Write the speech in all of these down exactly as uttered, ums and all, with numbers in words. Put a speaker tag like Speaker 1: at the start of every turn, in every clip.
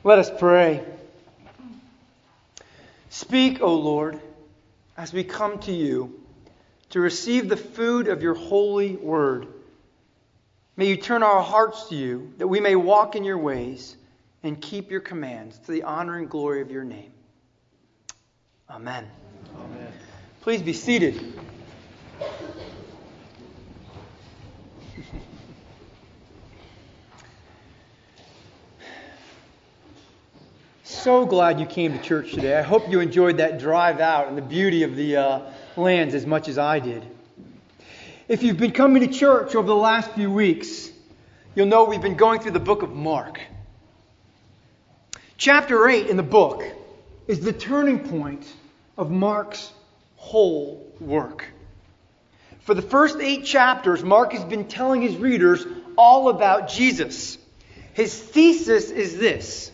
Speaker 1: Let us pray. Speak, O Lord, as we come to you to receive the food of your holy word. May you turn our hearts to you, that we may walk in your ways and keep your commands to the honor and glory of your name. Amen.
Speaker 2: Amen.
Speaker 1: Please be seated. So glad you came to church today. I hope you enjoyed that drive out and the beauty of the uh, lands as much as I did. If you've been coming to church over the last few weeks, you'll know we've been going through the book of Mark. Chapter eight in the book is the turning point of Mark's whole work. For the first eight chapters, Mark has been telling his readers all about Jesus. His thesis is this: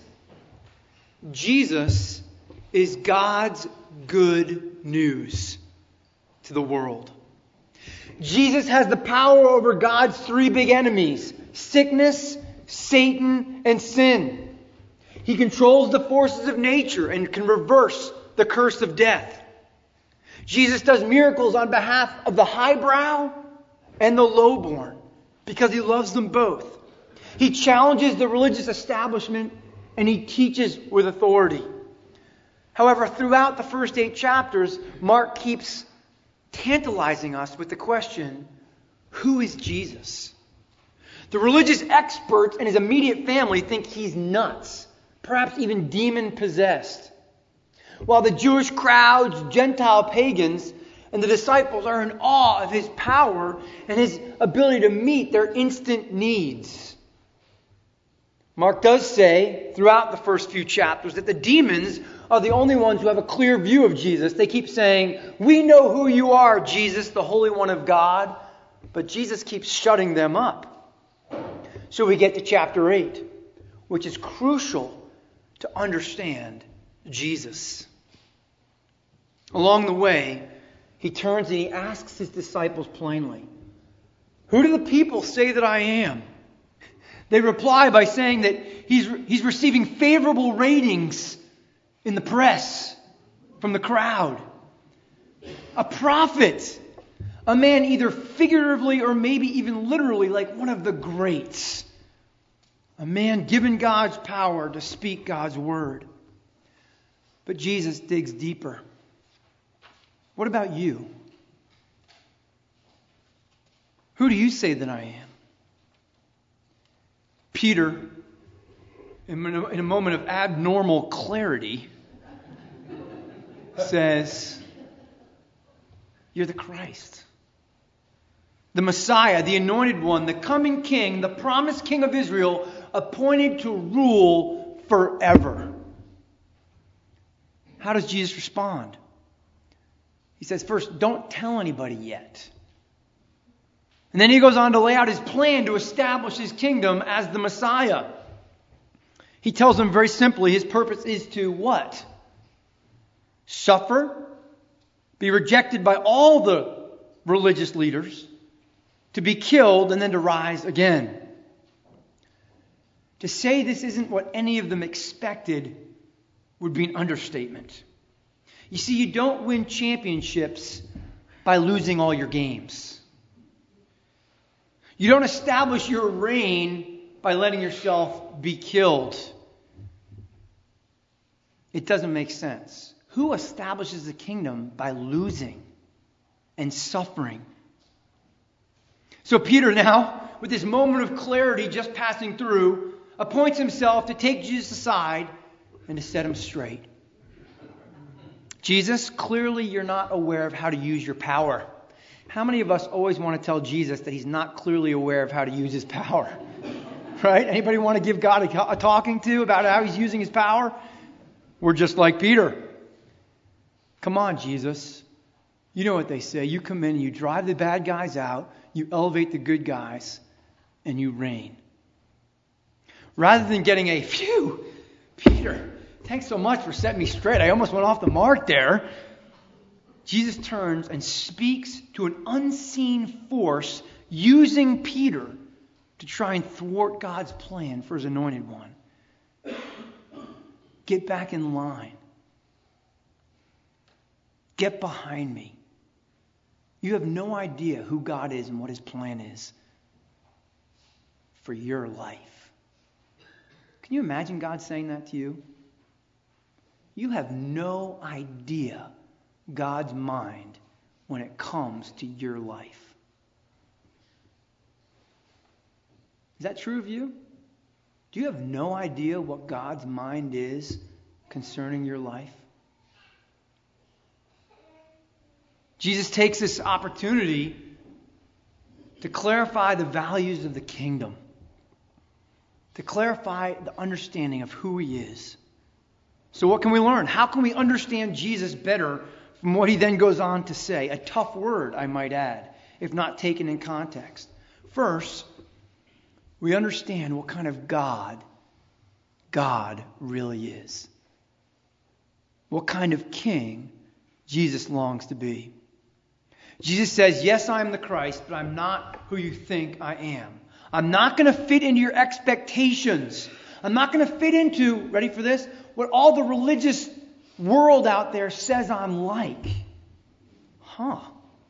Speaker 1: Jesus is God's good news to the world. Jesus has the power over God's three big enemies: sickness, Satan, and sin. He controls the forces of nature and can reverse the curse of death. Jesus does miracles on behalf of the highbrow and the lowborn because he loves them both. He challenges the religious establishment and he teaches with authority. However, throughout the first eight chapters, Mark keeps tantalizing us with the question, who is Jesus? The religious experts and his immediate family think he's nuts, perhaps even demon-possessed. While the Jewish crowds, Gentile pagans, and the disciples are in awe of his power and his ability to meet their instant needs. Mark does say throughout the first few chapters that the demons are the only ones who have a clear view of Jesus. They keep saying, "We know who you are, Jesus, the Holy One of God." But Jesus keeps shutting them up. So we get to chapter eight, which is crucial to understand Jesus. Along the way, he turns and he asks his disciples plainly, "Who do the people say that I am?" They reply by saying that he's, he's receiving favorable ratings in the press from the crowd. A prophet. A man either figuratively or maybe even literally like one of the greats. A man given God's power to speak God's word. But Jesus digs deeper. What about you? Who do you say that I am? Peter, in a moment of abnormal clarity, says, "You're the Christ, the Messiah, the anointed one, the coming king, the promised king of Israel, appointed to rule forever." How does Jesus respond? He says, first, don't tell anybody yet. And then he goes on to lay out his plan to establish his kingdom as the Messiah. He tells them very simply his purpose is to what? Suffer, be rejected by all the religious leaders, to be killed, and then to rise again. To say this isn't what any of them expected would be an understatement. You see, you don't win championships by losing all your games. You don't establish your reign by letting yourself be killed. It doesn't make sense. Who establishes the kingdom by losing and suffering? So Peter now, with this moment of clarity just passing through, appoints himself to take Jesus aside and to set him straight. Jesus, clearly you're not aware of how to use your power. How many of us always want to tell Jesus that he's not clearly aware of how to use his power? Right? Anybody want to give God a, a talking to about how he's using his power? We're just like Peter. Come on, Jesus. You know what they say. You come in, you drive the bad guys out, you elevate the good guys, and you reign. Rather than getting a, phew, Peter, thanks so much for setting me straight. I almost went off the mark there. Jesus turns and speaks to an unseen force using Peter to try and thwart God's plan for his anointed one. Get back in line. Get behind me. You have no idea who God is and what his plan is for your life. Can you imagine God saying that to you? You have no idea God's mind when it comes to your life. Is that true of you? Do you have no idea what God's mind is concerning your life? Jesus takes this opportunity to clarify the values of the kingdom, to clarify the understanding of who he is. So what can we learn? How can we understand Jesus better from what he then goes on to say? A tough word, I might add, if not taken in context. First, we understand what kind of God God really is. What kind of king Jesus longs to be. Jesus says, yes, I am the Christ, but I'm not who you think I am. I'm not going to fit into your expectations. I'm not going to fit into, ready for this, what all the religious world out there says I'm like. Huh.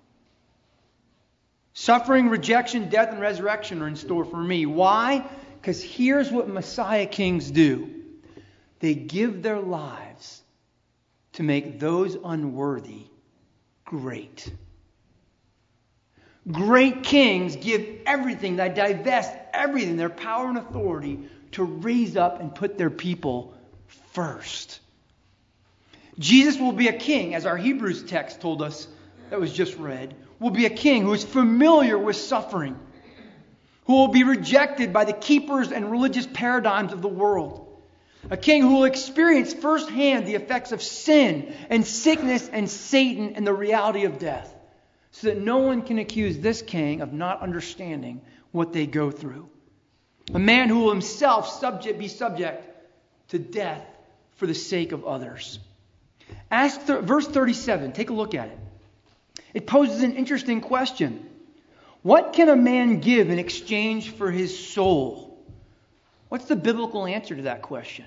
Speaker 1: Suffering, rejection, death, and resurrection are in store for me. Why? Because here's what Messiah kings do. They give their lives to make those unworthy great. Great kings give everything, they divest everything, their power and authority, to raise up and put their people first. Jesus will be a king, as our Hebrews text told us that was just read, will be a king who is familiar with suffering, who will be rejected by the keepers and religious paradigms of the world. A king who will experience firsthand the effects of sin and sickness and Satan and the reality of death, so that no one can accuse this king of not understanding what they go through. A man who will himself subject, be subject to death for the sake of others. Ask th- verse thirty-seven. Take a look at it. It poses an interesting question. What can a man give in exchange for his soul? What's the biblical answer to that question?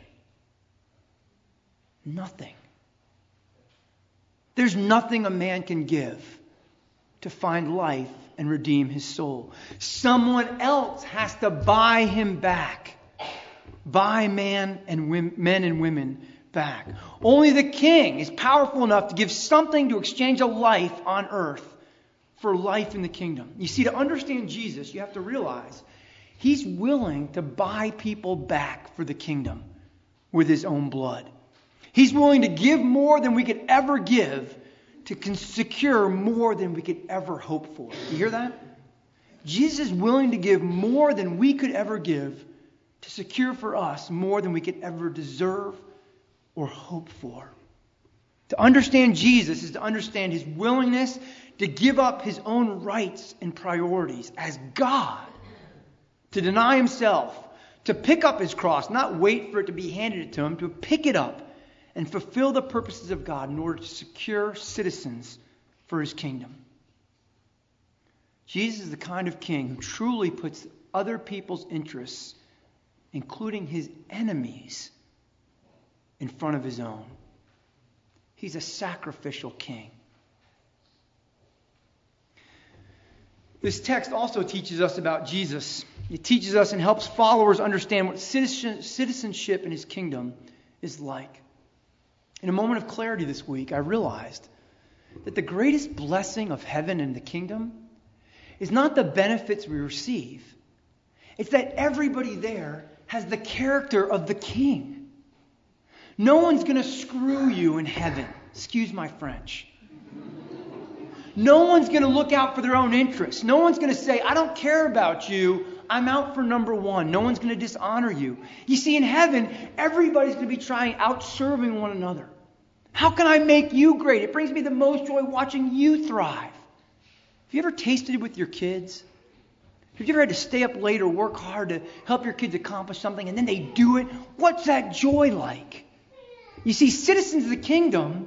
Speaker 1: Nothing. There's nothing a man can give to find life and redeem his soul. Someone else has to buy him back. Buy man and women, men and women back. Only the king is powerful enough to give something to exchange a life on earth for life in the kingdom. You see, to understand Jesus, you have to realize he's willing to buy people back for the kingdom with his own blood. He's willing to give more than we could ever give to secure more than we could ever hope for. You hear that? Jesus is willing to give more than we could ever give to secure for us more than we could ever deserve or hope for. To understand Jesus is to understand his willingness to give up his own rights and priorities as God, to deny himself, to pick up his cross, not wait for it to be handed to him, to pick it up and fulfill the purposes of God in order to secure citizens for his kingdom. Jesus is the kind of king who truly puts other people's interests, including his enemies, in front of his own. He's a sacrificial king. This text also teaches us about Jesus. It teaches us and helps followers understand what citizenship in his kingdom is like. In a moment of clarity this week, I realized that the greatest blessing of heaven and the kingdom is not the benefits we receive. It's that everybody there has the character of the king. No one's going to screw you in heaven. Excuse my French. No one's going to look out for their own interests. No one's going to say, I don't care about you. I'm out for number one. No one's going to dishonor you. You see, in heaven, everybody's going to be trying out serving one another. How can I make you great? It brings me the most joy watching you thrive. Have you ever tasted it with your kids? Have you ever had to stay up late or work hard to help your kids accomplish something and then they do it? What's that joy like? You see, citizens of the kingdom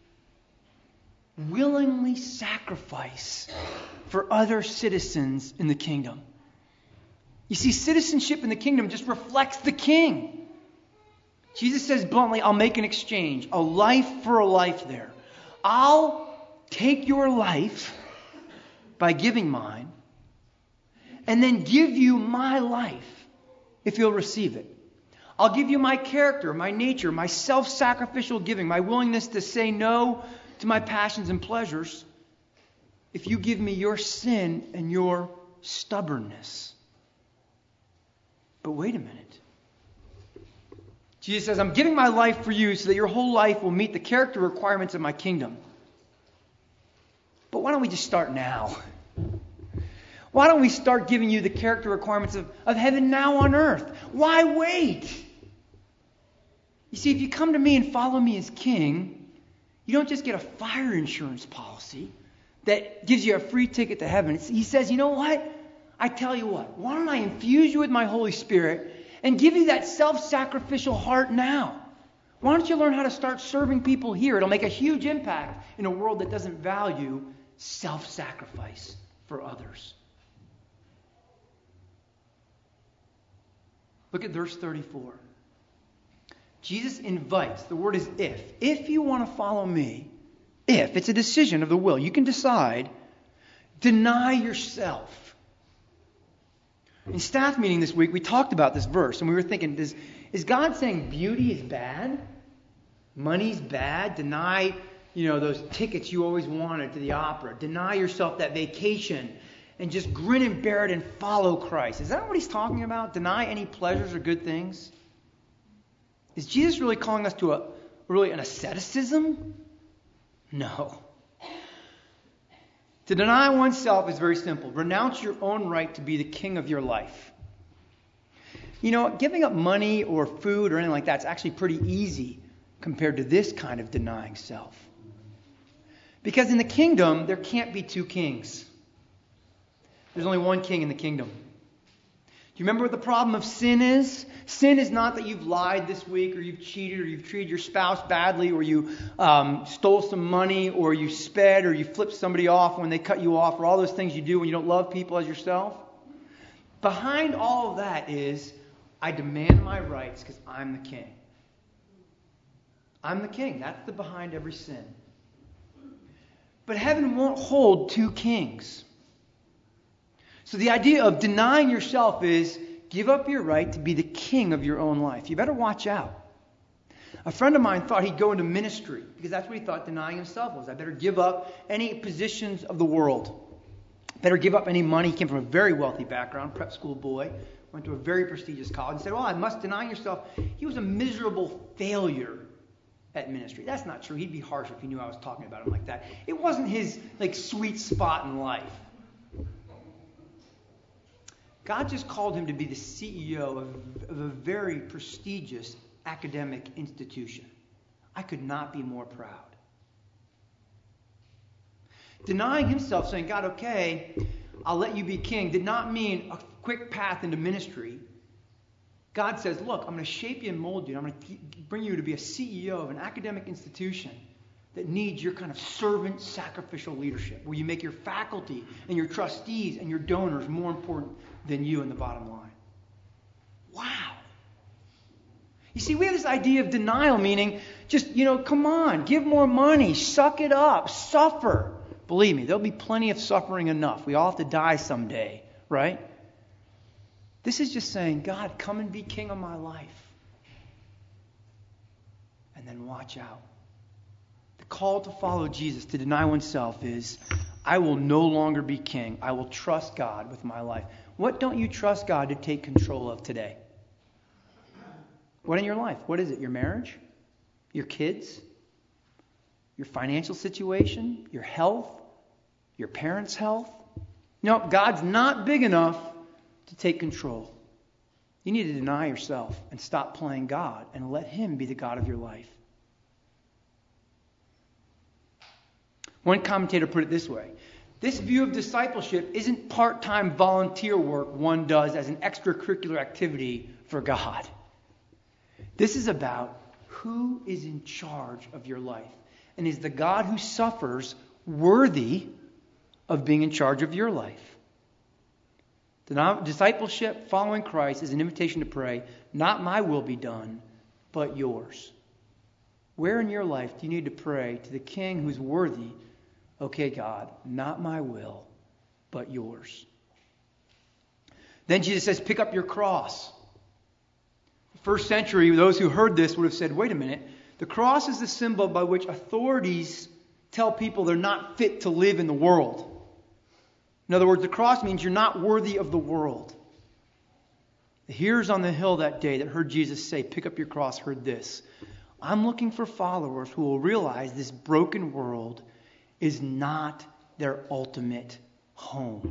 Speaker 1: willingly sacrifice for other citizens in the kingdom. You see, citizenship in the kingdom just reflects the king. Jesus says bluntly, I'll make an exchange, a life for a life there. I'll take your life by giving mine, and then give you my life if you'll receive it. I'll give you my character, my nature, my self-sacrificial giving, my willingness to say no to my passions and pleasures if you give me your sin and your stubbornness. But wait a minute. Jesus says, I'm giving my life for you so that your whole life will meet the character requirements of my kingdom. But why don't we just start now? Why don't we start giving you the character requirements of, of heaven now on earth? Why wait? You see, if you come to me and follow me as king, you don't just get a fire insurance policy that gives you a free ticket to heaven. It's, he says, you know what? I tell you what, why don't I infuse you with my Holy Spirit and give you that self-sacrificial heart now? Why don't you learn how to start serving people here? It'll make a huge impact in a world that doesn't value self-sacrifice for others. Look at verse thirty-four. Jesus invites, the word is if. If you want to follow me, if, it's a decision of the will, you can decide, deny yourself. In staff meeting this week, we talked about this verse, and we were thinking, does, is God saying beauty is bad? Money's bad? Deny, you know, those tickets you always wanted to the opera. Deny yourself that vacation and just grin and bear it and follow Christ. Is that what he's talking about? Deny any pleasures or good things? Is Jesus really calling us to a really an asceticism? No. To deny oneself is very simple. Renounce your own right to be the king of your life. You know, giving up money or food or anything like that is actually pretty easy compared to this kind of denying self. Because in the kingdom, there can't be two kings. There's only one king in the kingdom. Do you remember what the problem of sin is? Sin is not that you've lied this week, or you've cheated, or you've treated your spouse badly, or you um, stole some money, or you sped, or you flipped somebody off when they cut you off, or all those things you do when you don't love people as yourself. Behind all of that is, I demand my rights because I'm the king. I'm the king. That's the behind every sin. But heaven won't hold two kings. So the idea of denying yourself is give up your right to be the king of your own life. You better watch out. A friend of mine thought he'd go into ministry because that's what he thought denying himself was. I better give up any positions of the world. Better give up any money. He came from a very wealthy background, prep school boy. Went to a very prestigious college. He said, well, I must deny yourself. He was a miserable failure at ministry. That's not true. He'd be harsh if he knew I was talking about him like that. It wasn't his like sweet spot in life. God just called him to be the C E O of, of a very prestigious academic institution. I could not be more proud. Denying himself, saying, God, okay, I'll let you be king, did not mean a quick path into ministry. God says, look, I'm going to shape you and mold you. I'm going to bring you to be a C E O of an academic institution that needs your kind of servant sacrificial leadership, where you make your faculty and your trustees and your donors more important than you in the bottom line. Wow. You see, we have this idea of denial, meaning just, you know, come on, give more money, suck it up, suffer. Believe me, there'll be plenty of suffering enough. We all have to die someday, right? This is just saying, God, come and be king of my life. And then watch out. The call to follow Jesus, to deny oneself, is, I will no longer be king. I will trust God with my life. What don't you trust God to take control of today? What in your life? What is it? Your marriage? Your kids? Your financial situation? Your health? Your parents' health? No, God's not big enough to take control. You need to deny yourself and stop playing God and let Him be the God of your life. One commentator put it this way. This view of discipleship isn't part-time volunteer work one does as an extracurricular activity for God. This is about who is in charge of your life. And is the God who suffers worthy of being in charge of your life? Discipleship, following Christ, is an invitation to pray, not my will be done, but yours. Where in your life do you need to pray to the King who's worthy? Okay, God, not my will, but yours. Then Jesus says, pick up your cross. First century, those who heard this would have said, wait a minute, the cross is the symbol by which authorities tell people they're not fit to live in the world. In other words, the cross means you're not worthy of the world. The hearers on the hill that day that heard Jesus say, pick up your cross, heard this. I'm looking for followers who will realize this broken world is not their ultimate home.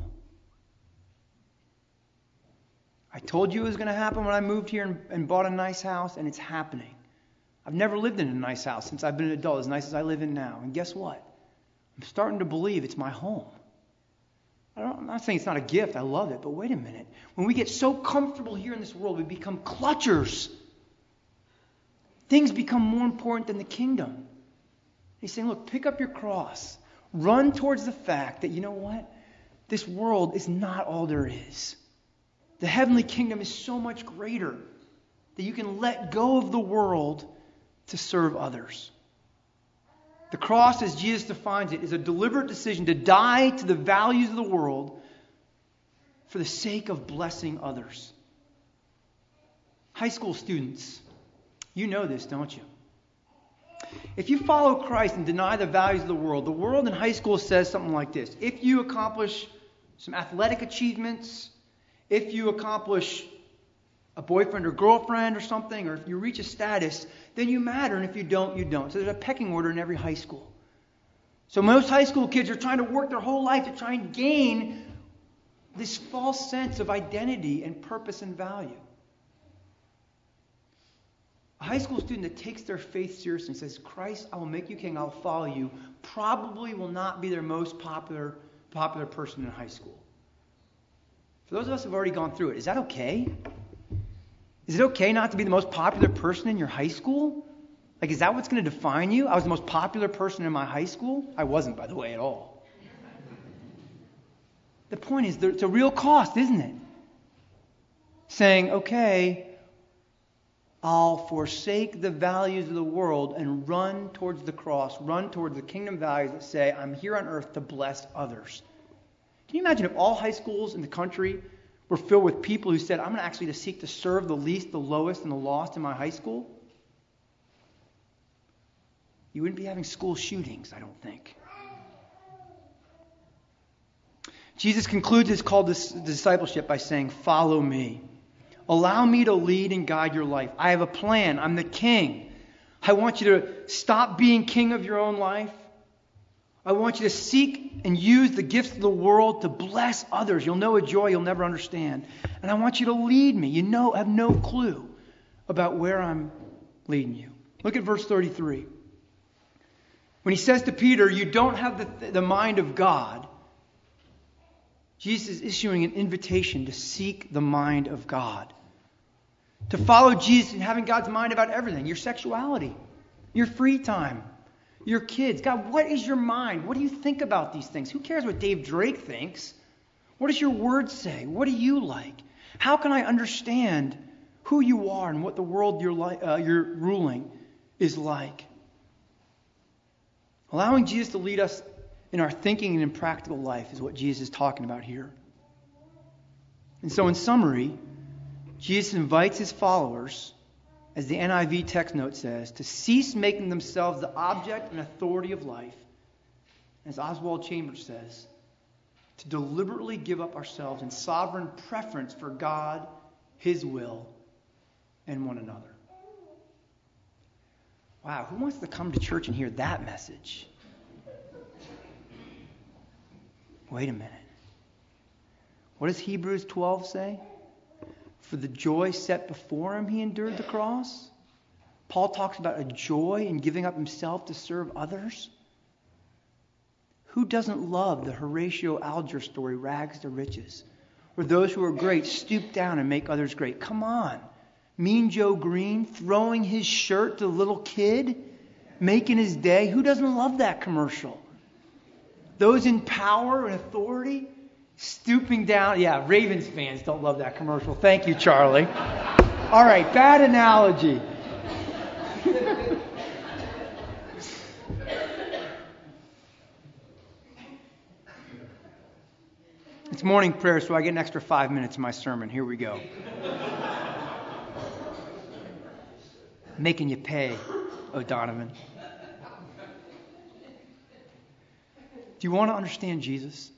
Speaker 1: I told you it was going to happen when I moved here and, and bought a nice house, and it's happening. I've never lived in a nice house since I've been an adult, as nice as I live in now. And guess what? I'm starting to believe it's my home. I don't, I'm not saying it's not a gift. I love it. But wait a minute. When we get so comfortable here in this world, we become clutchers. Things become more important than the kingdom. He's saying, look, pick up your cross. Run towards the fact that, you know what? This world is not all there is. The heavenly kingdom is so much greater that you can let go of the world to serve others. The cross, as Jesus defines it, is a deliberate decision to die to the values of the world for the sake of blessing others. High school students, you know this, don't you? If you follow Christ and deny the values of the world, the world in high school says something like this. If you accomplish some athletic achievements, if you accomplish a boyfriend or girlfriend or something, or if you reach a status, then you matter, and if you don't, you don't. So there's a pecking order in every high school. So most high school kids are trying to work their whole life to try and gain this false sense of identity and purpose and value. A high school student that takes their faith seriously and says, Christ, I will make you king, I'll follow you, probably will not be their most popular, popular person in high school. For those of us who have already gone through it, is that okay? Is it okay not to be the most popular person in your high school? Like, is that what's going to define you? I was the most popular person in my high school? I wasn't, by the way, at all. The point is, it's a real cost, isn't it? Saying, okay, I'll forsake the values of the world and run towards the cross, run towards the kingdom values that say, I'm here on earth to bless others. Can you imagine if all high schools in the country were filled with people who said, I'm going to actually to seek to serve the least, the lowest, and the lost in my high school? You wouldn't be having school shootings, I don't think. Jesus concludes his call to discipleship by saying, follow me. Allow me to lead and guide your life. I have a plan. I'm the king. I want you to stop being king of your own life. I want you to seek and use the gifts of the world to bless others. You'll know a joy you'll never understand. And I want you to lead me. You know, have no clue about where I'm leading you. Look at verse thirty-three. When he says to Peter, you don't have the, the mind of God, Jesus is issuing an invitation to seek the mind of God. To follow Jesus and having God's mind about everything. Your sexuality, your free time, your kids. God, what is your mind? What do you think about these things? Who cares what Dave Drake thinks? What does your word say? What do you like? How can I understand who you are and what the world you're, li- uh, you're ruling is like? Allowing Jesus to lead us in our thinking and in practical life is what Jesus is talking about here. And so in summary, Jesus invites his followers, as the N I V text note says, to cease making themselves the object and authority of life. As Oswald Chambers says, to deliberately give up ourselves in sovereign preference for God, his will, and one another. Wow, who wants to come to church and hear that message? Wait a minute. What does Hebrews twelve say? For the joy set before him, he endured the cross. Paul talks about a joy in giving up himself to serve others. Who doesn't love the Horatio Alger story, Rags to Riches? Where those who are great stoop down and make others great. Come on. Mean Joe Green throwing his shirt to the little kid, making his day. Who doesn't love that commercial? Those in power and authority, stooping down. Yeah, Ravens fans don't love that commercial. Thank you, Charlie. All right, bad analogy. It's morning prayer, so I get an extra five minutes in my sermon. Here we go. Making you pay, O'Donovan. Do you want to understand Jesus?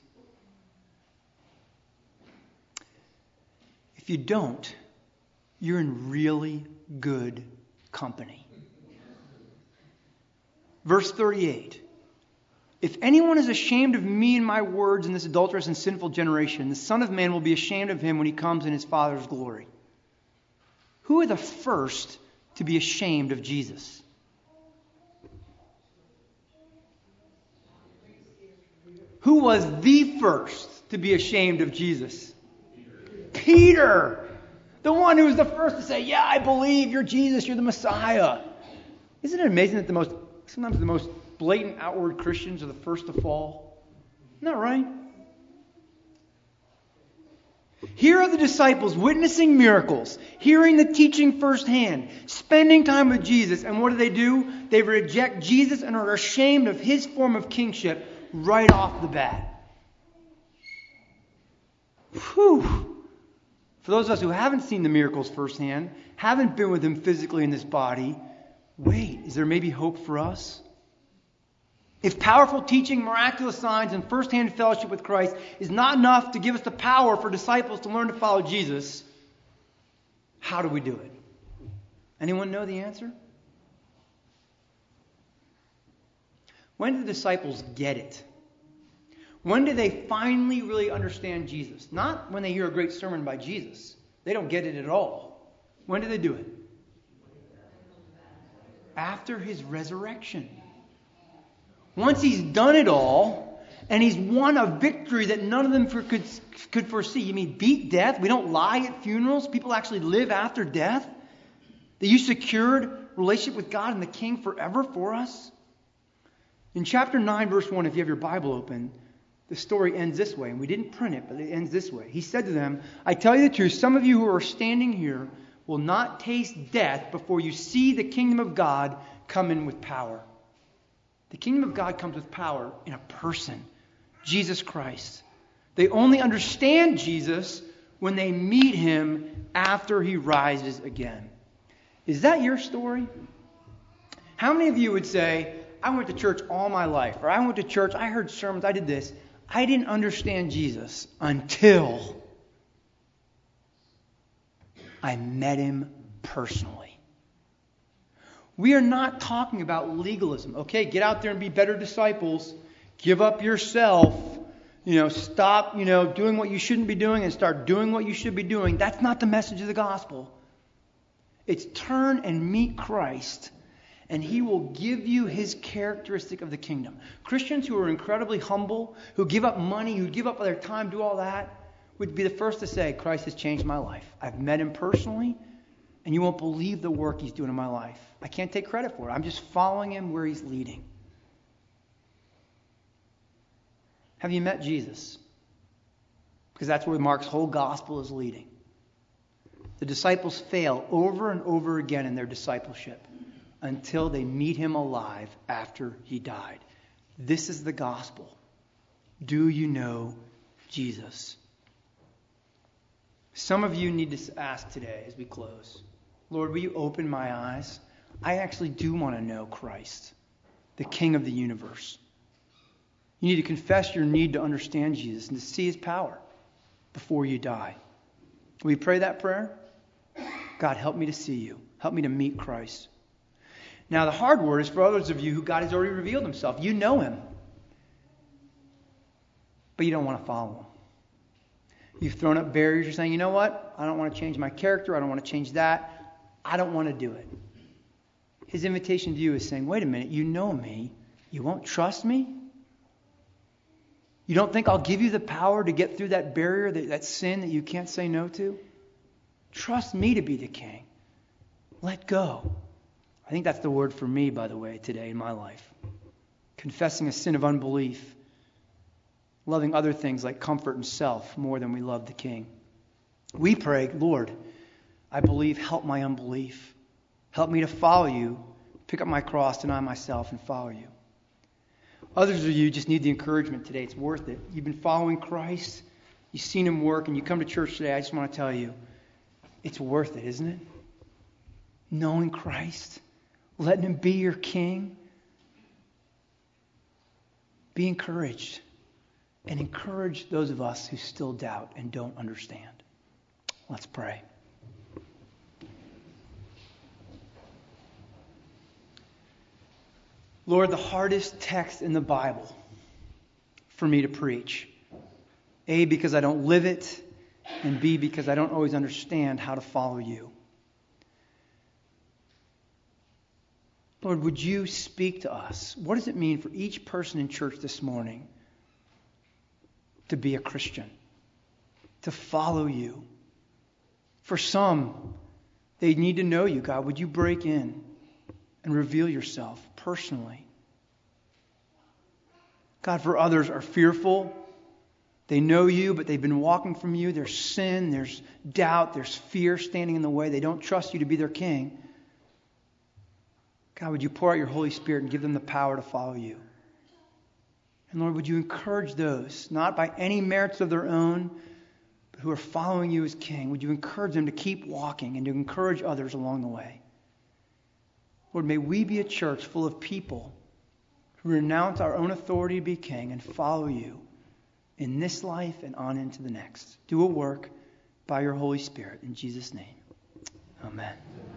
Speaker 1: If you don't, you're in really good company. Verse thirty-eight. If anyone is ashamed of me and my words in this adulterous and sinful generation, the Son of Man will be ashamed of him when he comes in his Father's glory. Who are the first to be ashamed of Jesus? Who was the first to be ashamed of Jesus? Peter. Peter. The one who was the first to say, yeah, I believe you're Jesus, you're the Messiah. Isn't it amazing that the most, sometimes the most blatant outward Christians are the first to fall? Isn't that right? Here are the disciples witnessing miracles, hearing the teaching firsthand, spending time with Jesus. And what do they do? They reject Jesus and are ashamed of his form of kingship right off the bat. Whew. For those of us who haven't seen the miracles firsthand, haven't been with him physically in this body, wait, is there maybe hope for us? If powerful teaching, miraculous signs, and firsthand fellowship with Christ is not enough to give us the power for disciples to learn to follow Jesus, how do we do it? Anyone know the answer? When do the disciples get it? When do they finally really understand Jesus? Not when they hear a great sermon by Jesus. They don't get it at all. When do they do it? After his resurrection. Once he's done it all, and he's won a victory that none of them for, could, could foresee. You mean beat death? We don't lie at funerals. People actually live after death. That you secured relationship with God and the King forever for us. In chapter nine, verse one, if you have your Bible open, the story ends this way. And we didn't print it, but it ends this way. He said to them, I tell you the truth, some of you who are standing here will not taste death before you see the kingdom of God come in with power. The kingdom of God comes with power in a person, Jesus Christ. They only understand Jesus when they meet him after he rises again. Is that your story? How many of you would say, I went to church all my life, or I went to church, I heard sermons, I did this. I didn't understand Jesus until I met him personally. We are not talking about legalism. Okay, get out there and be better disciples. Give up yourself. You know, stop, you know, doing what you shouldn't be doing and start doing what you should be doing. That's not the message of the gospel. It's turn and meet Christ, and he will give you his characteristic of the kingdom. Christians who are incredibly humble, who give up money, who give up their time, do all that, would be the first to say, Christ has changed my life. I've met him personally, and you won't believe the work he's doing in my life. I can't take credit for it. I'm just following him where he's leading. Have you met Jesus? Because that's where Mark's whole gospel is leading. The disciples fail over and over again in their discipleship until they meet him alive after he died. This is the gospel. Do you know Jesus? Some of you need to ask today as we close, Lord, will you open my eyes? I actually do want to know Christ, the King of the universe. You need to confess your need to understand Jesus and to see his power before you die. Will you pray that prayer? God, help me to see you. Help me to meet Christ. Now, the hard word is for others of you who God has already revealed himself. You know him, but you don't want to follow him. You've thrown up barriers. You're saying, you know what? I don't want to change my character. I don't want to change that. I don't want to do it. His invitation to you is saying, wait a minute, you know me. You won't trust me? You don't think I'll give you the power to get through that barrier, that, that sin that you can't say no to? Trust me to be the king. Let go. I think that's the word for me, by the way, today in my life. Confessing a sin of unbelief. Loving other things like comfort and self more than we love the king. We pray, Lord, I believe, help my unbelief. Help me to follow you pick up my cross, deny myself, and follow you. Others of you just need the encouragement today. It's worth it. You've been following Christ. You've seen him work, and you come to church today. I just want to tell you, it's worth it, isn't it? Knowing Christ, letting him be your king. Be encouraged. And encourage those of us who still doubt and don't understand. Let's pray. Lord, the hardest text in the Bible for me to preach. A, because I don't live it, and B, because I don't always understand how to follow you. Lord, would you speak to us? What does it mean for each person in church this morning to be a Christian, to follow you? For some, they need to know you, God. Would you break in and reveal yourself personally? God, for others are fearful. They know you, but they've been walking from you. There's sin, there's doubt, there's fear standing in the way. They don't trust you to be their king. God, would you pour out your Holy Spirit and give them the power to follow you? And Lord, would you encourage those, not by any merits of their own, but who are following you as King? Would you encourage them to keep walking and to encourage others along the way? Lord, may we be a church full of people who renounce our own authority to be King and follow you in this life and on into the next. Do a work by your Holy Spirit. In Jesus' name, amen.